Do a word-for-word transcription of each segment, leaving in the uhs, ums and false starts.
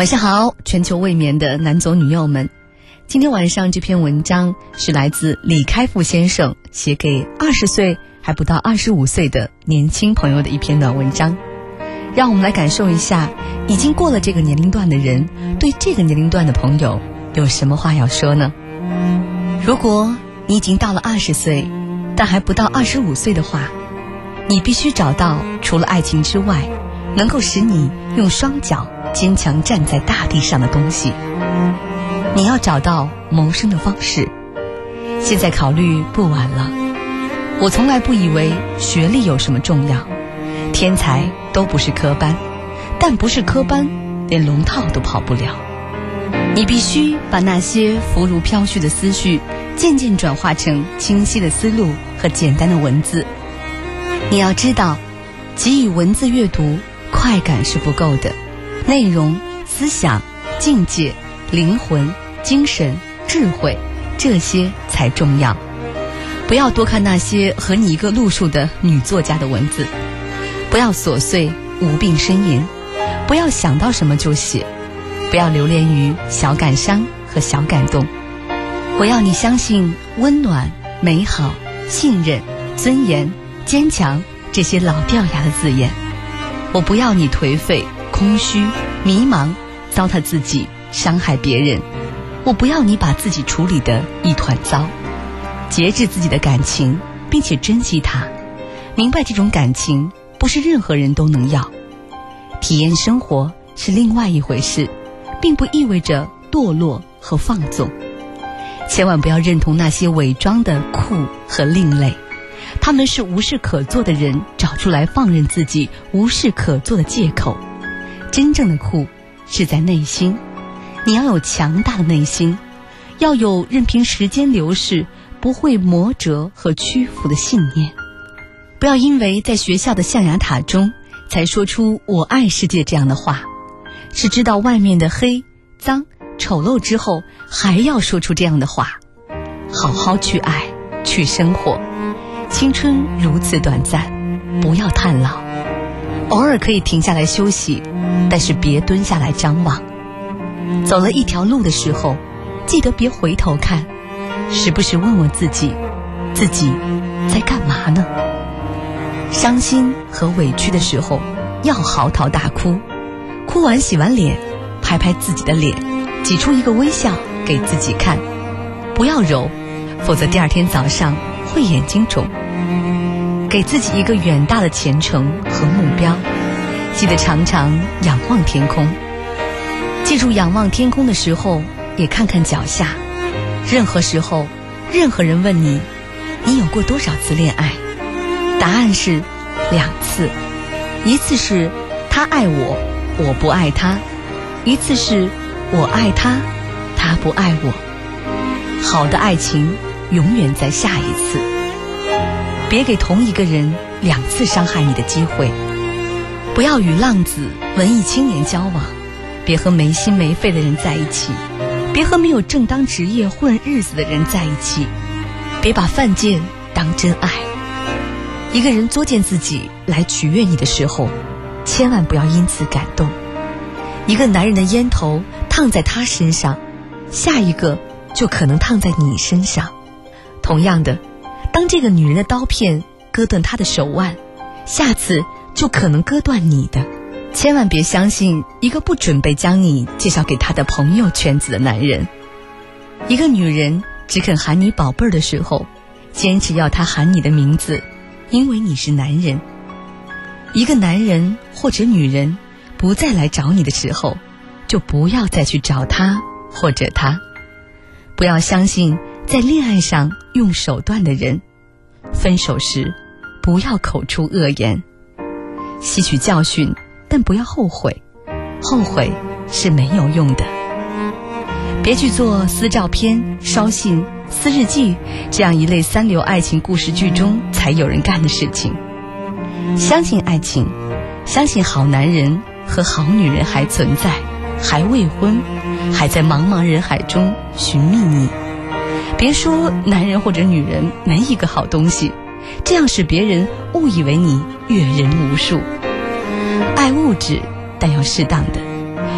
晚上好，全球未眠的男左女右们，今天晚上这篇文章是来自李开复先生写给二十岁还不到二十五岁的年轻朋友的一篇短文章。让我们来感受一下已经过了这个年龄段的人对这个年龄段的朋友有什么话要说呢？如果你已经到了二十岁但还不到二十五岁的话，你必须找到除了爱情之外能够使你用双脚坚强站在大地上的东西。你要找到谋生的方式，现在考虑不晚了。我从来不以为学历有什么重要，天才都不是科班，但不是科班连龙套都跑不了。你必须把那些浮如飘絮的思绪渐渐转化成清晰的思路和简单的文字。你要知道，给予文字阅读快感是不够的，内容、思想、境界、灵魂、精神、智慧，这些才重要。不要多看那些和你一个路数的女作家的文字，不要琐碎无病呻吟，不要想到什么就写，不要留恋于小感伤和小感动。我要你相信温暖、美好、信任、尊严、坚强这些老掉牙的字眼。我不要你颓废、空虚、迷茫，糟蹋自己，伤害别人。我不要你把自己处理得一团糟。节制自己的感情，并且珍惜它，明白这种感情不是任何人都能要。体验生活是另外一回事，并不意味着堕落和放纵。千万不要认同那些伪装的酷和另类，他们是无事可做的人找出来放任自己无事可做的借口。真正的酷是在内心，你要有强大的内心，要有任凭时间流逝不会磨折和屈服的信念。不要因为在学校的象牙塔中才说出我爱世界这样的话，是知道外面的黑、脏、丑陋之后还要说出这样的话。好好去爱，去生活，青春如此短暂，不要叹老。偶尔可以停下来休息，但是别蹲下来张望。走了一条路的时候，记得别回头看，时不时问问自己，自己在干嘛呢？伤心和委屈的时候要嚎啕大哭，哭完洗完脸，拍拍自己的脸，挤出一个微笑给自己看。不要揉，否则第二天早上会眼睛肿。给自己一个远大的前程和目标，记得常常仰望天空。记住仰望天空的时候也看看脚下。任何时候，任何人问你，你有过多少次恋爱？答案是两次。一次是他爱我，我不爱他；一次是我爱他，他不爱我。好的爱情永远在下一次。别给同一个人两次伤害你的机会。不要与浪子、文艺青年交往，别和没心没肺的人在一起，别和没有正当职业混日子的人在一起，别把犯贱当真爱。一个人作践自己来取悦你的时候，千万不要因此感动。一个男人的烟头烫在他身上，下一个就可能烫在你身上。同样的，当这个女人的刀片割断她的手腕，下次就可能割断你的。千万别相信一个不准备将你介绍给他的朋友圈子的男人。一个女人只肯喊你宝贝儿的时候，坚持要他喊你的名字，因为你是男人。一个男人或者女人不再来找你的时候，就不要再去找他或者他。不要相信在恋爱上用手段的人，分手时不要口出恶言。吸取教训，但不要后悔，后悔是没有用的。别去做撕照片、烧信、撕日记这样一类三流爱情故事剧中才有人干的事情。相信爱情，相信好男人和好女人还存在，还未婚，还在茫茫人海中寻觅你。别说男人或者女人没一个好东西，这样使别人误以为你阅人无数。爱物质，但要适当的，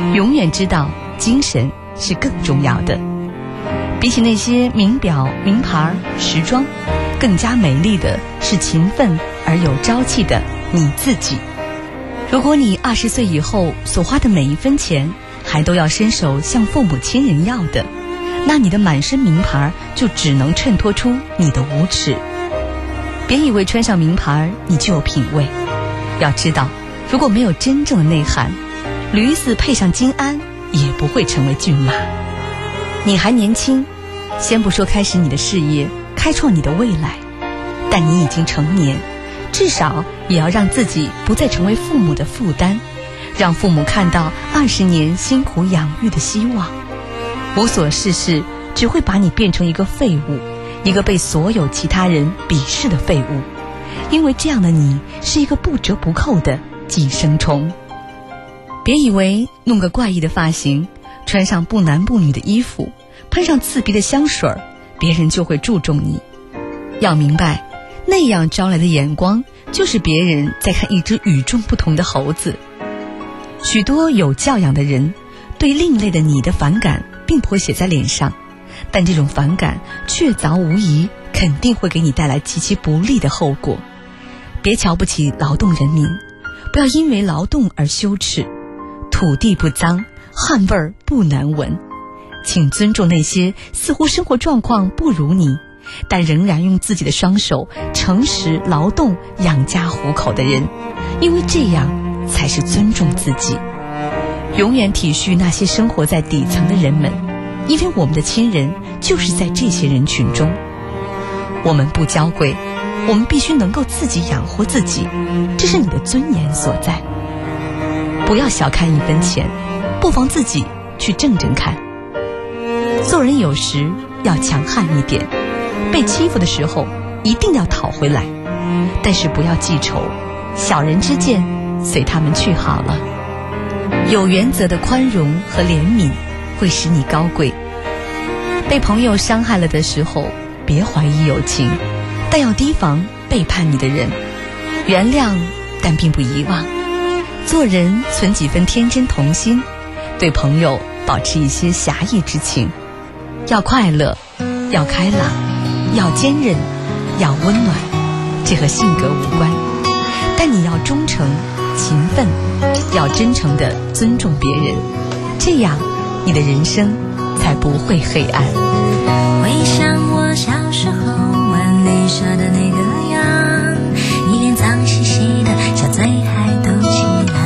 永远知道精神是更重要的。比起那些名表、名牌、时装，更加美丽的是勤奋而有朝气的你自己。如果你二十岁以后所花的每一分钱还都要伸手向父母亲人要的，那你的满身名牌就只能衬托出你的无耻。别以为穿上名牌你就有品味，要知道，如果没有真正的内涵，驴子配上金鞍也不会成为骏马。你还年轻，先不说开始你的事业，开创你的未来，但你已经成年，至少也要让自己不再成为父母的负担，让父母看到二十年辛苦养育的希望。无所事事只会把你变成一个废物，一个被所有其他人鄙视的废物，因为这样的你是一个不折不扣的寄生虫。别以为弄个怪异的发型，穿上不男不女的衣服，喷上刺鼻的香水，别人就会注重你。要明白，那样招来的眼光就是别人在看一只与众不同的猴子。许多有教养的人对另类的你的反感并不会写在脸上，但这种反感确凿无疑，肯定会给你带来极其不利的后果。别瞧不起劳动人民，不要因为劳动而羞耻。土地不脏，汗味儿不难闻。请尊重那些似乎生活状况不如你，但仍然用自己的双手诚实劳动养家糊口的人，因为这样才是尊重自己。永远体恤那些生活在底层的人们，因为我们的亲人就是在这些人群中。我们不娇贵，我们必须能够自己养活自己，这是你的尊严所在。不要小看一分钱，不妨自己去挣挣看。做人有时要强悍一点，被欺负的时候一定要讨回来，但是不要记仇，小人之见随他们去好了。有原则的宽容和怜悯会使你高贵。被朋友伤害了的时候，别怀疑友情，但要提防背叛你的人。原谅，但并不遗忘。做人存几分天真童心，对朋友保持一些侠义之情。要快乐，要开朗，要坚韧，要温暖，这和性格无关。但你要忠诚、勤奋，要真诚地尊重别人，这样你的人生才不会黑暗。 回想我小时候玩泥沙的那个样，一脸脏兮兮的，小嘴还嘟起来。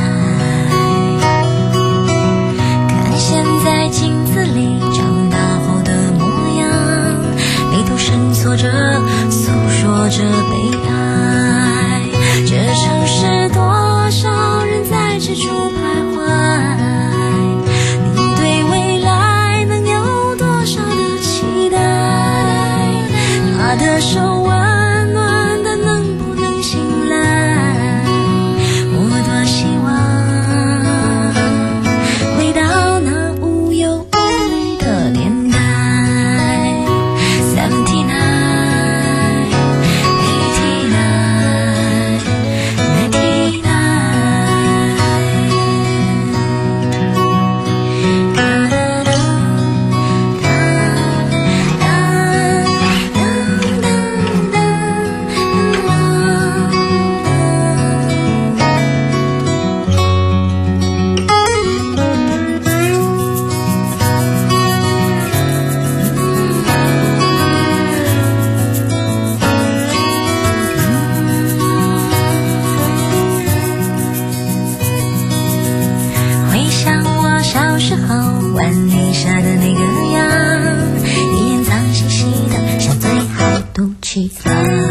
看现在镜子里长大后的模样，眉头深锁着，诉说着悲哀。这城市多少人在之中徘徊，你对未来能有多少的期待？他的手温暖的能不能醒来？我多希望回到那无忧无虑的年代。 Seventy nine, eighty nine, ninety nine. 回想我小时候玩泥沙的那个样，一脸脏兮兮的，小嘴还嘟起来。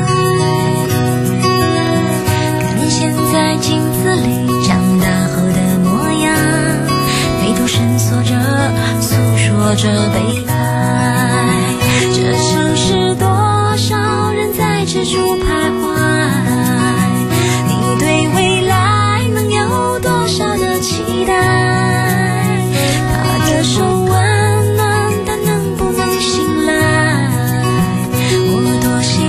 看现在镜子里长大后的模样，眉头深锁着，诉说着悲哀。这城市多少人在之中徘徊，你对未来能有多少的期待？他的手温暖，但能不能醒来？我多希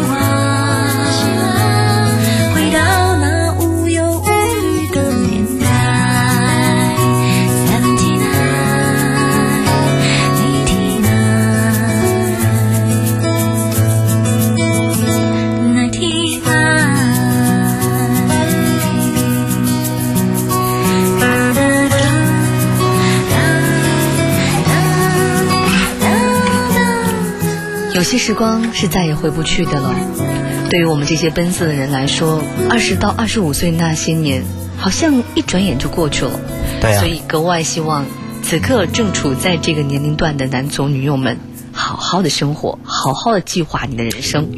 望回到那无忧无虑的年代。Seventy nine. 有些时光是再也回不去的了。对于我们这些奔四的人来说，二十到二十五岁那些年好像一转眼就过去了。 对啊， 所以格外希望此刻正处在这个年龄段的男左女右们好好的生活，好好的计划你的人生。